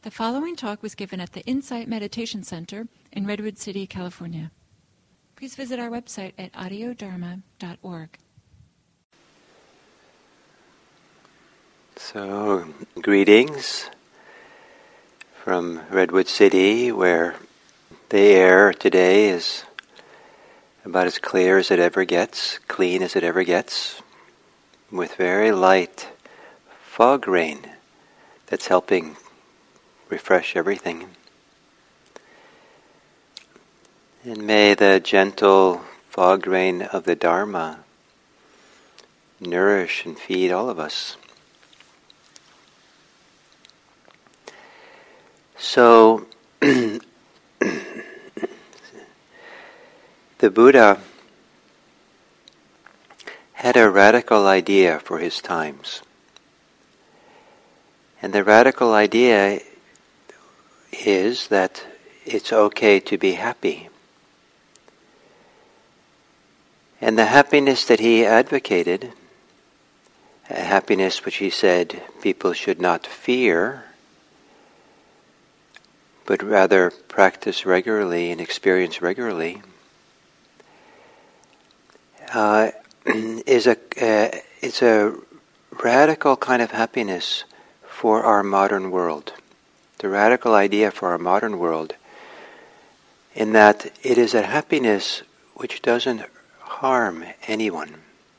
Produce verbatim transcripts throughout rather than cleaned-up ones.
The following talk was given at the Insight Meditation Center in Redwood City, California. Please visit our website at audio dharma dot org. So, greetings from Redwood City, where the air today is about as clear as it ever gets, clean as it ever gets, with very light fog rain that's helping refresh everything. And may the gentle fog rain of the Dharma nourish and feed all of us. So, the Buddha had a radical idea for his times. And the radical idea is that it's okay to be happy. And the happiness that he advocated, a happiness which he said people should not fear, but rather practice regularly and experience regularly, uh, is a uh, it's a radical kind of happiness for our modern world. The radical idea for our modern world, in that it is a happiness which doesn't harm anyone.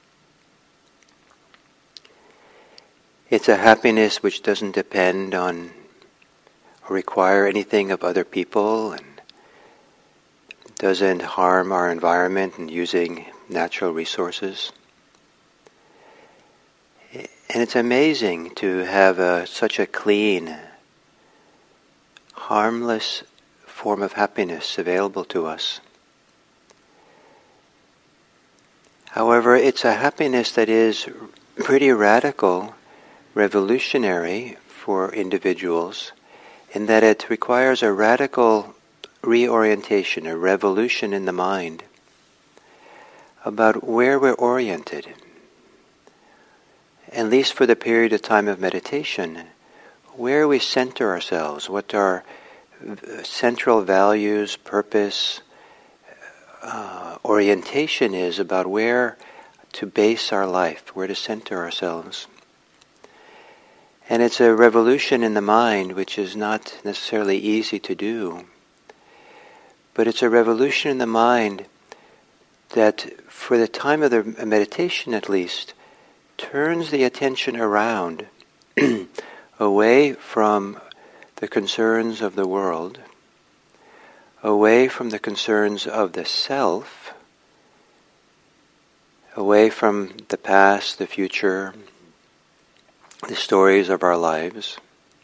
It's a happiness which doesn't depend on or require anything of other people and doesn't harm our environment and using natural resources. And it's amazing to have a, such a clean, harmless form of happiness available to us. However, it's a happiness that is pretty radical, revolutionary for individuals, in that it requires a radical reorientation, a revolution in the mind about where we're oriented. At least for the period of time of meditation, where we center ourselves, what our central values, purpose, uh, orientation is about where to base our life, where to center ourselves. And it's a revolution in the mind which is not necessarily easy to do. But it's a revolution in the mind that, for the time of the meditation at least, turns the attention around, away from the concerns of the world, away from the concerns of the self, away from the past, the future, the stories of our lives.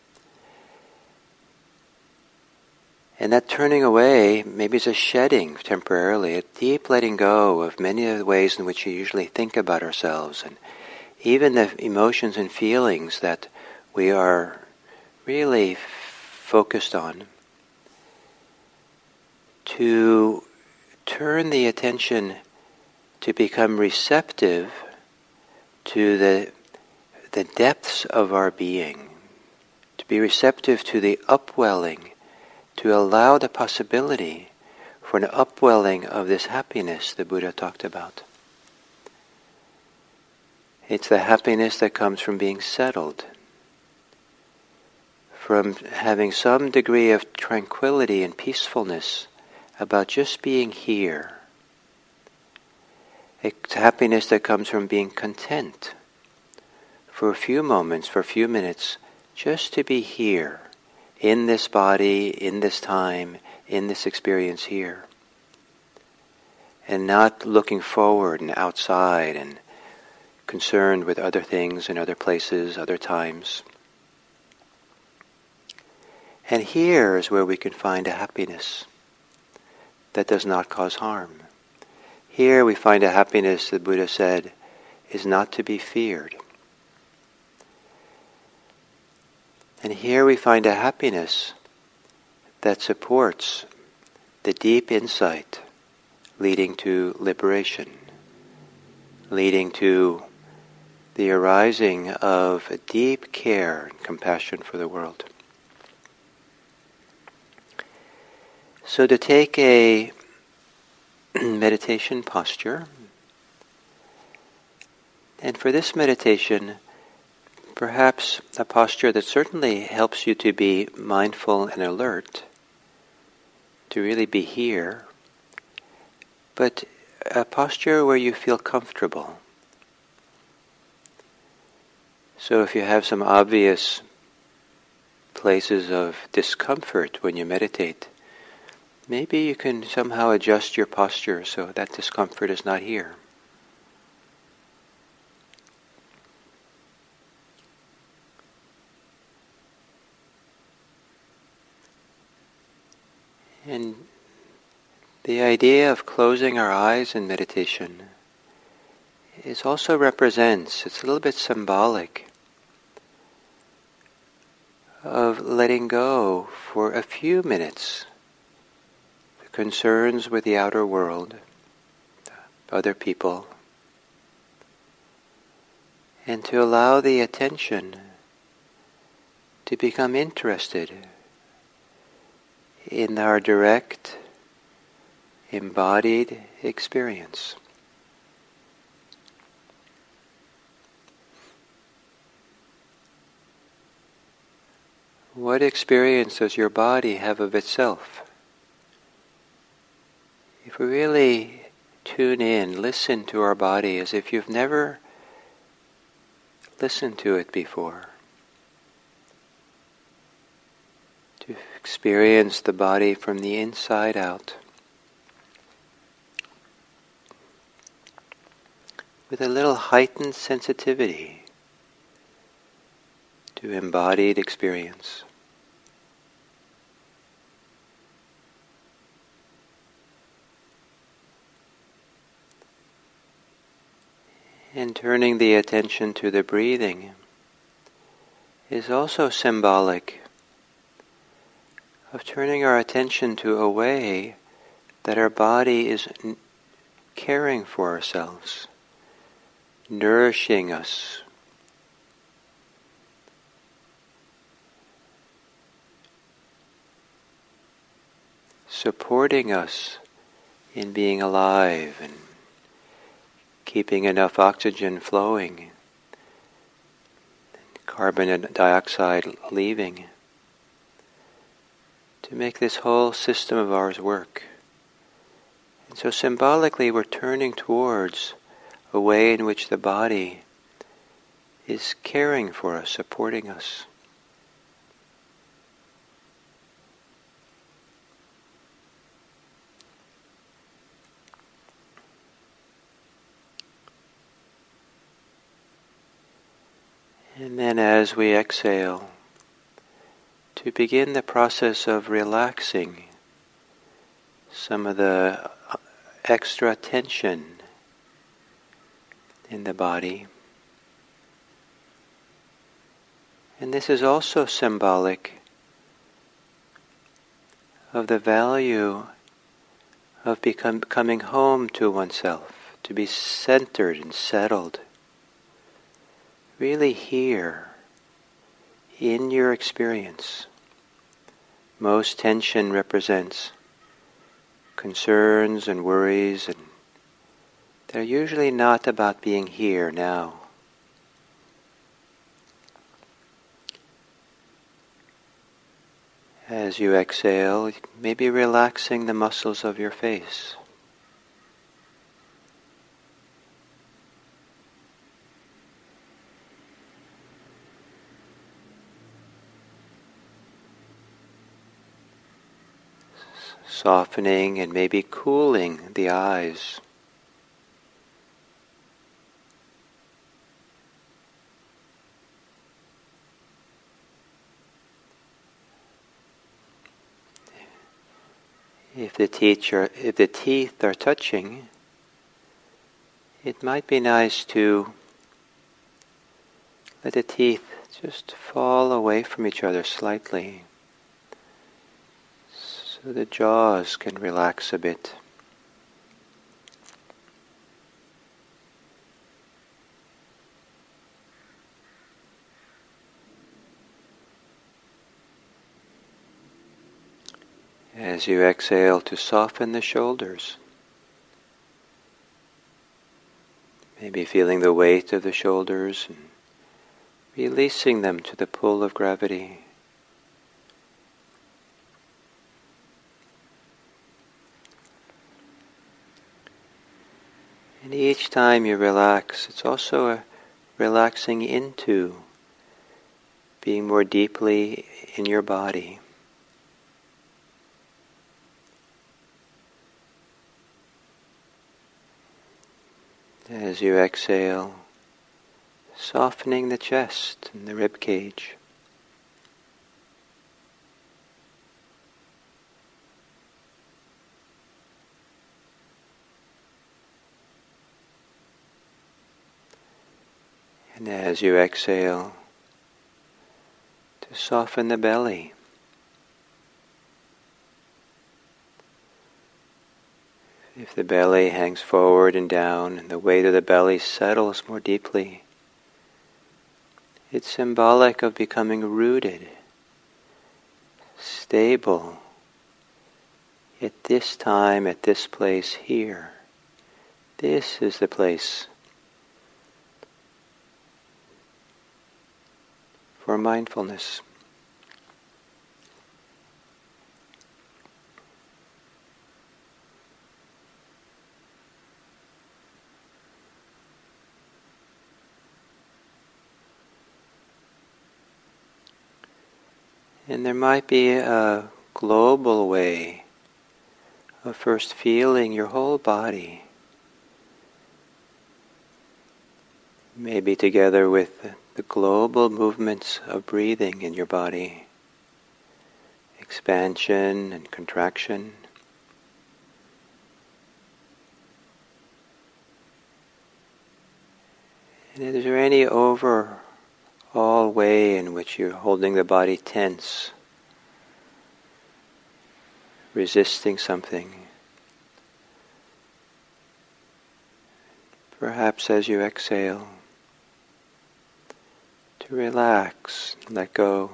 And that turning away maybe is a shedding temporarily, a deep letting go of many of the ways in which we usually think about ourselves, and even the emotions and feelings that we are really f- focused on, to turn the attention to become receptive to the the depths of our being, to be receptive to the upwelling, to allow the possibility for an upwelling of this happiness the Buddha talked about. It's the happiness that comes from being settled, from having some degree of tranquility and peacefulness about just being here. It's happiness that comes from being content for a few moments, for a few minutes, just to be here, in this body, in this time, in this experience here. And not looking forward and outside and concerned with other things and other places, other times. And here is where we can find a happiness that does not cause harm. Here we find a happiness, the Buddha said, is not to be feared. And here we find a happiness that supports the deep insight leading to liberation, leading to the arising of a deep care and compassion for the world. So to take a meditation posture, and for this meditation, perhaps a posture that certainly helps you to be mindful and alert, to really be here, but a posture where you feel comfortable. So if you have some obvious places of discomfort when you meditate, maybe you can somehow adjust your posture so that discomfort is not here. And the idea of closing our eyes in meditation is also represents, it's a little bit symbolic, of letting go for a few minutes the concerns with the outer world, other people, and to allow the attention to become interested in our direct, embodied experience. What experience does your body have of itself? If we really tune in, listen to our body as if you've never listened to it before, to experience the body from the inside out, with a little heightened sensitivity to embodied experience. And turning the attention to the breathing is also symbolic of turning our attention to a way that our body is n- caring for ourselves, nourishing us, supporting us in being alive and keeping enough oxygen flowing, carbon dioxide leaving, to make this whole system of ours work. And so symbolically we're turning towards a way in which the body is caring for us, supporting us. And then as we exhale, to begin the process of relaxing some of the extra tension in the body. And this is also symbolic of the value of become, coming home to oneself, to be centered and settled, really here in your experience. Most tension represents concerns and worries, and they're usually not about being here now. As you exhale, maybe relaxing the muscles of your face. Softening and maybe cooling the eyes. If the teeth are, if the teeth are touching, it might be nice to let the teeth just fall away from each other slightly, so the jaws can relax a bit. As you exhale, to soften the shoulders. Maybe feeling the weight of the shoulders and releasing them to the pull of gravity. And each time you relax, it's also a relaxing into being more deeply in your body. As you exhale, softening the chest and the rib cage. And as you exhale, to soften the belly. If the belly hangs forward and down and the weight of the belly settles more deeply, it's symbolic of becoming rooted, stable, at this time, at this place here. This is the place for mindfulness. And there might be a global way of first feeling your whole body, maybe together with the global movements of breathing in your body, expansion and contraction. And is there any overall way in which you're holding the body tense, resisting something? Perhaps as you exhale, to relax, let go.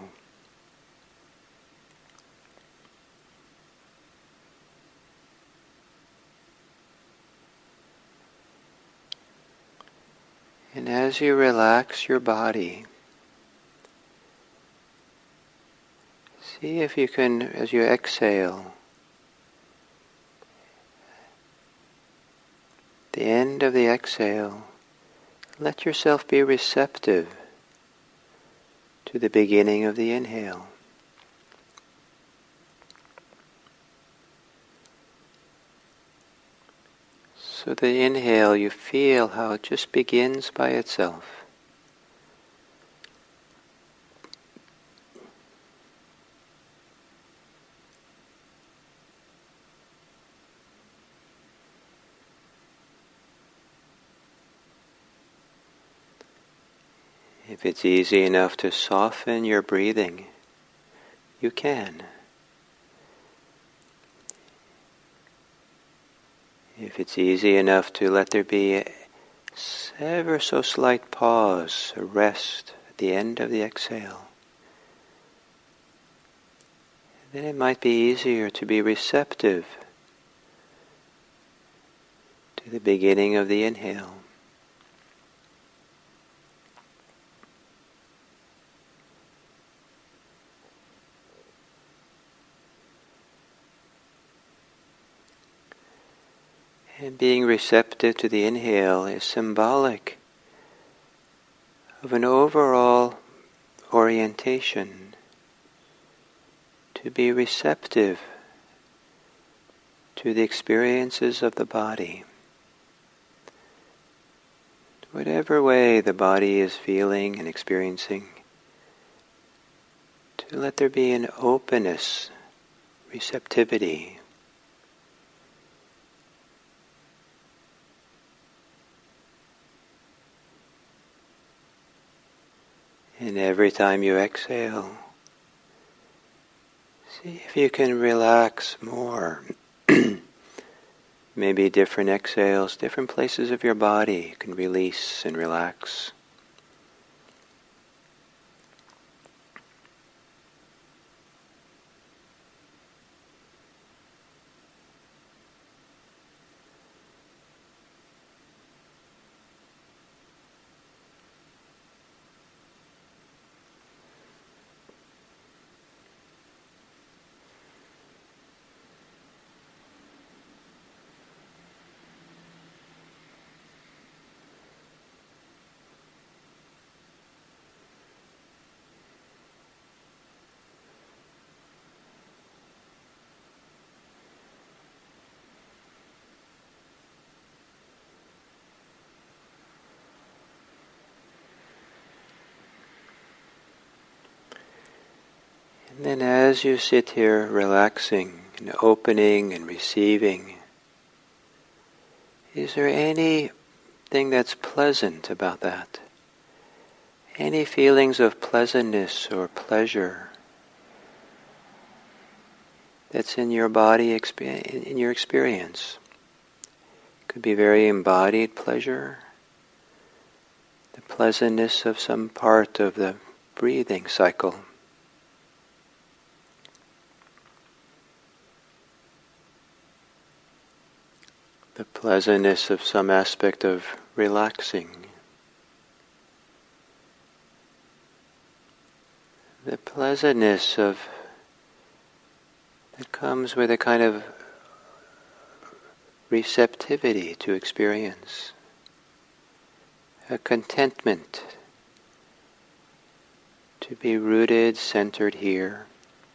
And as you relax your body, see if you can, as you exhale, the end of the exhale, let yourself be receptive to the beginning of the inhale. So the inhale, you feel how it just begins by itself. If it's easy enough to soften your breathing, you can. If it's easy enough to let there be a ever so slight pause, a rest at the end of the exhale, then it might be easier to be receptive to the beginning of the inhale. And being receptive to the inhale is symbolic of an overall orientation to be receptive to the experiences of the body. Whatever way the body is feeling and experiencing, to let there be an openness, receptivity. And every time you exhale, see if you can relax more. Maybe different exhales, different places of your body you can release and relax. And then as you sit here relaxing and opening and receiving, is there anything that's pleasant about that? Any feelings of pleasantness or pleasure that's in your body, in your experience? It could be very embodied pleasure, the pleasantness of some part of the breathing cycle. The pleasantness of some aspect of relaxing. The pleasantness of that comes with a kind of receptivity to experience, a contentment to be rooted, centered here.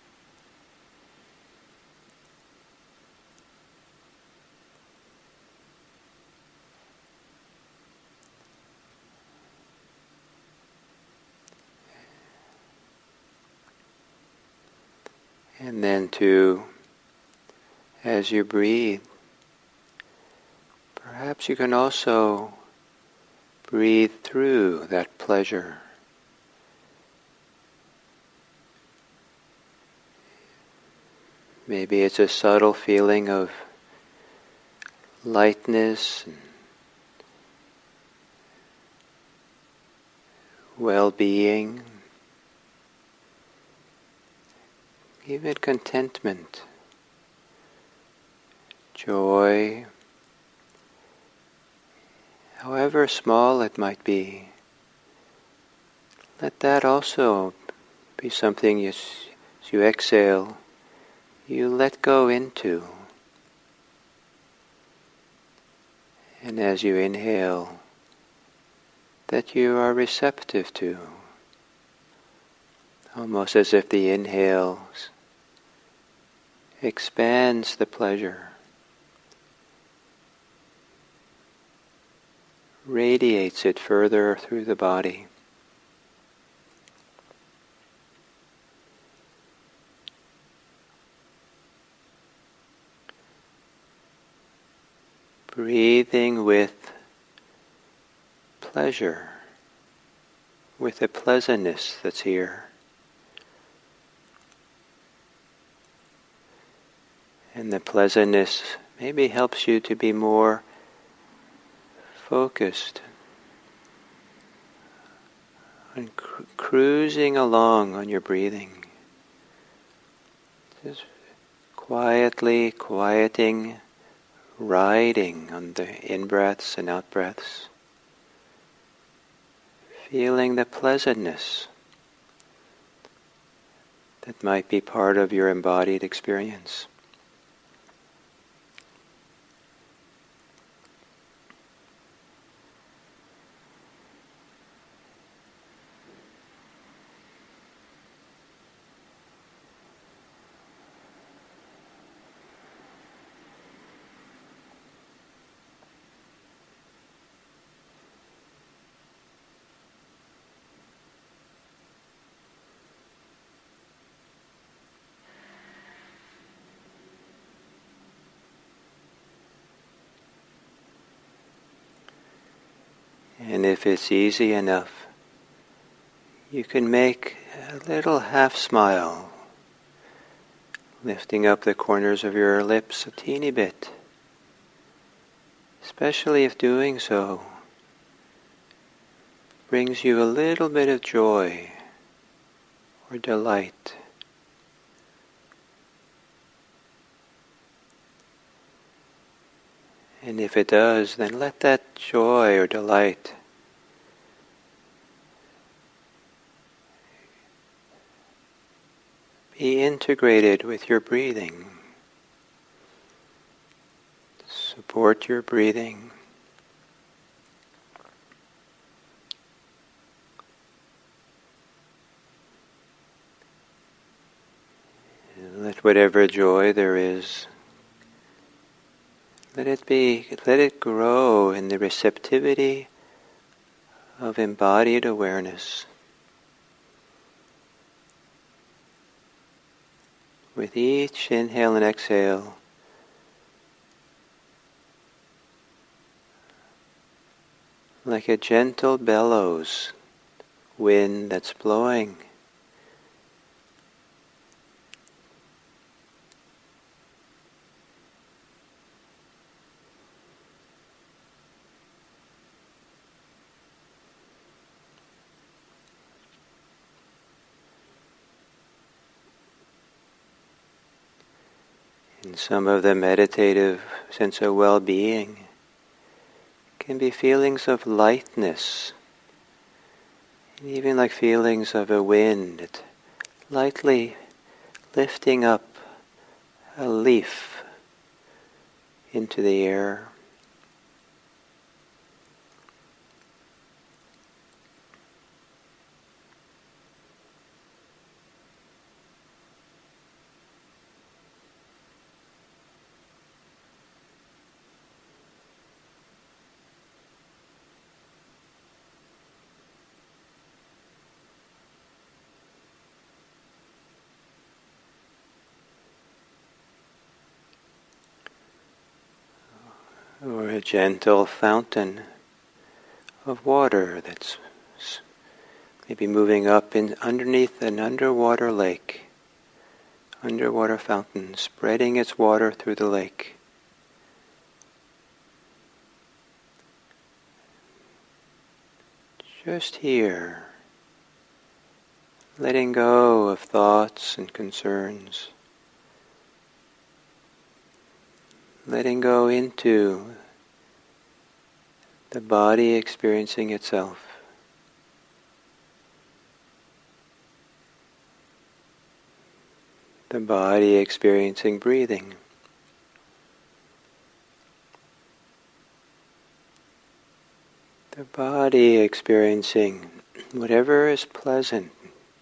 And then to, as you breathe, perhaps you can also breathe through that pleasure. Maybe it's a subtle feeling of lightness and well-being. Even contentment, joy, however small it might be, let that also be something you, as you exhale, you let go into. And as you inhale, that you are receptive to. Almost as if the inhale expands the pleasure, radiates it further through the body. Breathing with pleasure, with the pleasantness that's here. And the pleasantness maybe helps you to be more focused on cru- cruising along on your breathing. Just quietly quieting, riding on the in-breaths and out-breaths. Feeling the pleasantness that might be part of your embodied experience. And if it's easy enough, you can make a little half smile, lifting up the corners of your lips a teeny bit, especially if doing so brings you a little bit of joy or delight. And if it does, then let that joy or delight be integrated with your breathing. Support your breathing. And let whatever joy there is, let it be, let it grow in the receptivity of embodied awareness. with each inhale and exhale, like a gentle bellows, wind that's blowing. And some of the meditative sense of well-being can be feelings of lightness, and even like feelings of a wind lightly lifting up a leaf into the air. Or a gentle fountain of water that's maybe moving up in underneath an underwater lake, underwater fountain, spreading its water through the lake. Just here, letting go of thoughts and concerns. Letting go into the body experiencing itself. The body experiencing breathing. The body experiencing whatever is pleasant,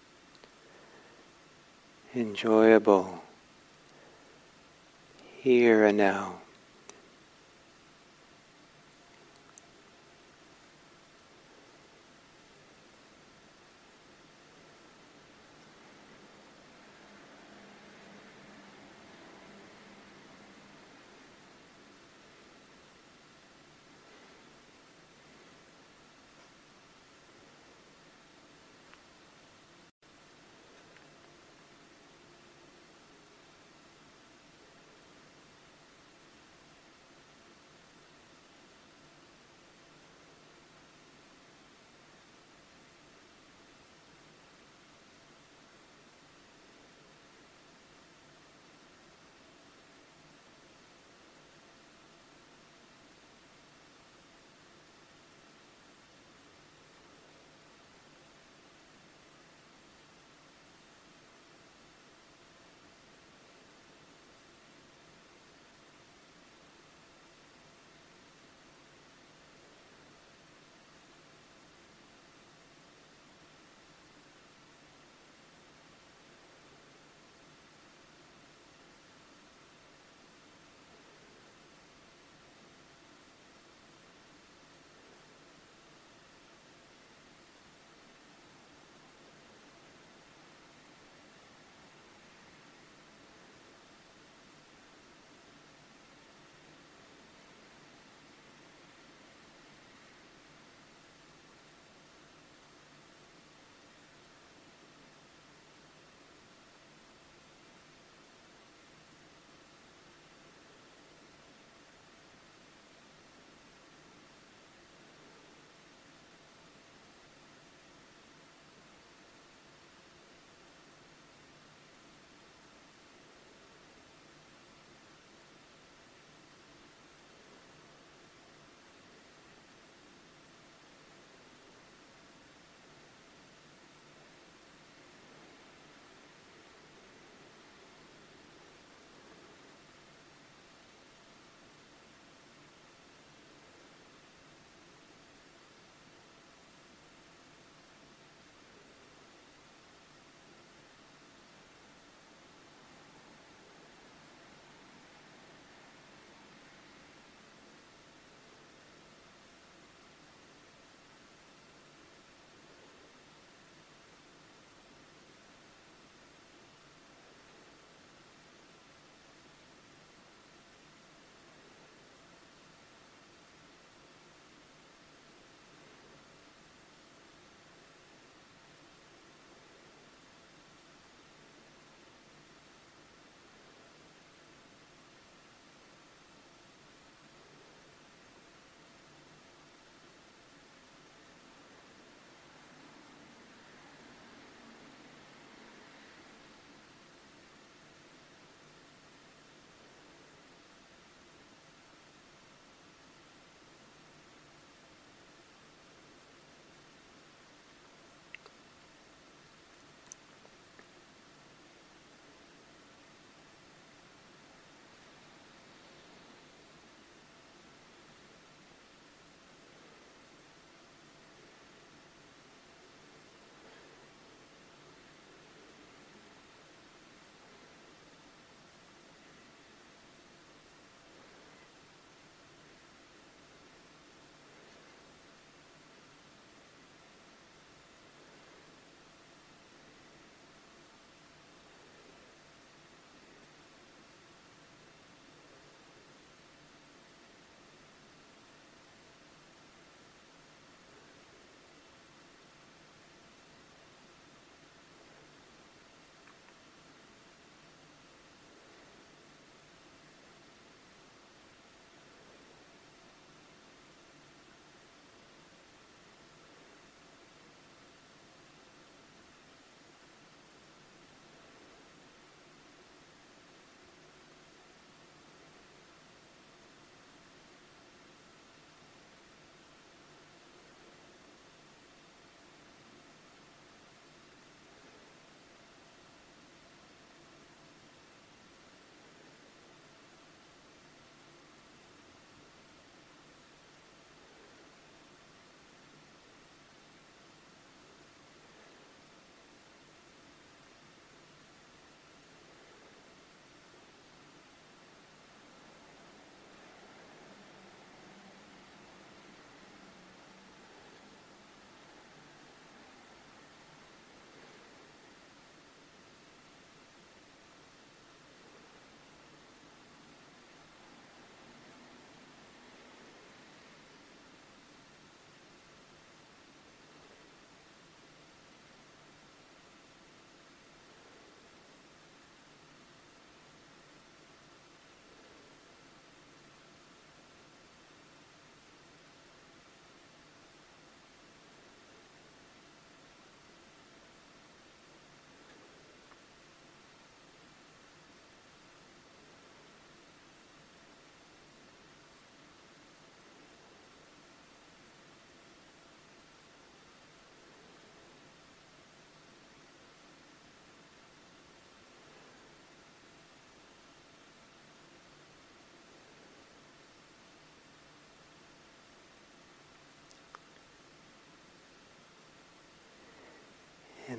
enjoyable, here and now.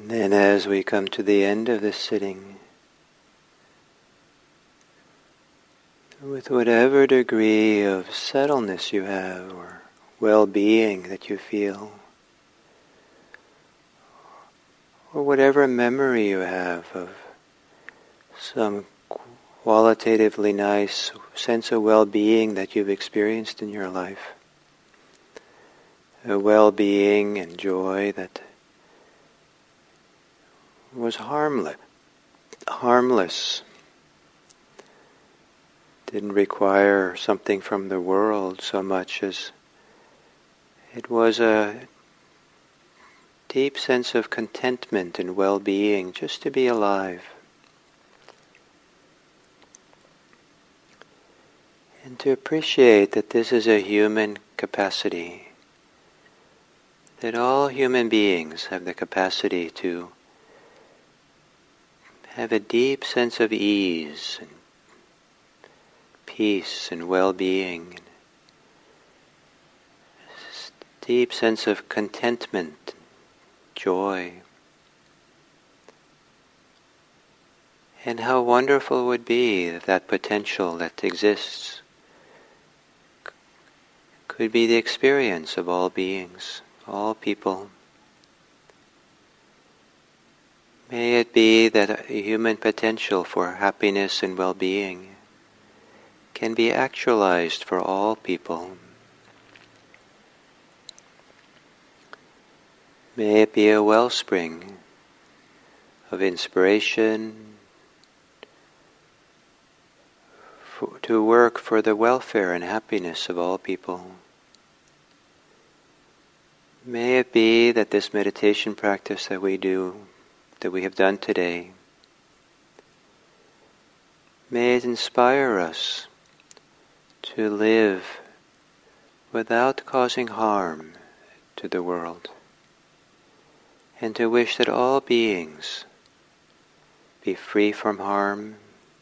And then as we come to the end of this sitting, with whatever degree of settledness you have or well-being that you feel, or whatever memory you have of some qualitatively nice sense of well-being that you've experienced in your life, a well-being and joy that was harmless, harmless, didn't require something from the world so much as it was a deep sense of contentment and well-being just to be alive. And to appreciate that this is a human capacity, that all human beings have the capacity to have a deep sense of ease and peace and well-being, a deep sense of contentment, joy. And how wonderful it would be that that potential that exists could be the experience of all beings, all people. May it be that a human potential for happiness and well-being can be actualized for all people. May it be a wellspring of inspiration for, to work for the welfare and happiness of all people. May it be that this meditation practice that we do, that we have done today, may it inspire us to live without causing harm to the world, and to wish that all beings be free from harm,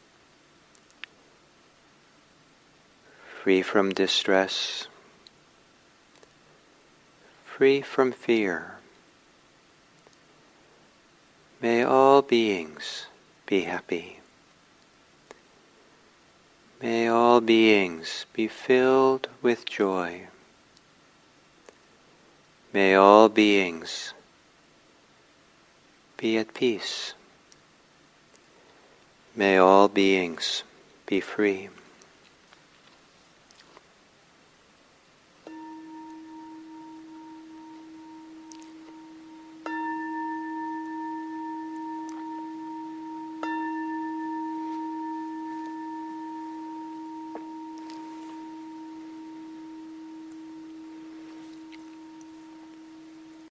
free from distress, free from fear. May all beings be happy. May all beings be filled with joy. May all beings be at peace. May all beings be free.